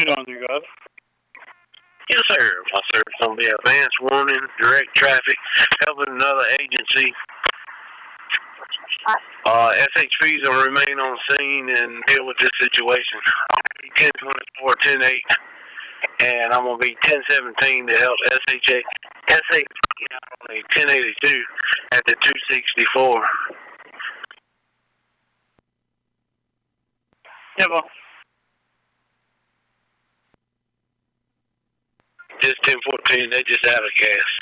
on you got? Yes, sir. My service on the advance warning, direct traffic, helping another agency. SHP's going to remain on scene and deal with this situation. I'm going to be 1024, 108, and I'm going to be 1017 to help SHA 1082 at the 264. Yeah, well. Just 1014, they just out of gas.